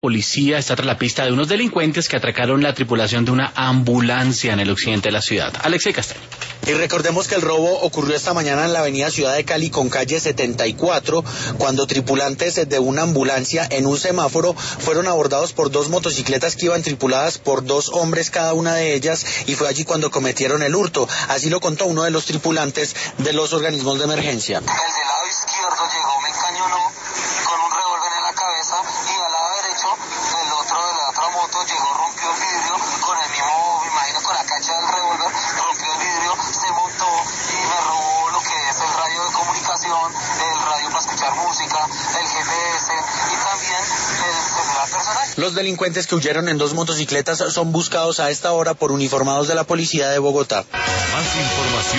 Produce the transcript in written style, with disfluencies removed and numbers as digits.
Policía está tras la pista de unos delincuentes que atracaron la tripulación de una ambulancia en el occidente de la ciudad. Alexei Castaño. Y recordemos que el robo ocurrió esta mañana en la avenida Ciudad de Cali con calle 74, cuando tripulantes de una ambulancia en un semáforo fueron abordados por dos motocicletas que iban tripuladas por dos hombres cada una de ellas, y fue allí cuando cometieron el hurto. Así lo contó uno de los tripulantes de los organismos de emergencia. El del lado izquierdo llegó, me encañonó con un revólver en la cabeza, y al lado derecho el otro de la otra moto llegó, rompió el vidrio con el mismo, me imagino, con la cacha del revólver, rompió el vidrio, se montó y me robó lo que es el radio de comunicación, el radio para escuchar música, el GPS y también el celular personal. Los delincuentes que huyeron en dos motocicletas son buscados a esta hora por uniformados de la policía de Bogotá. Más información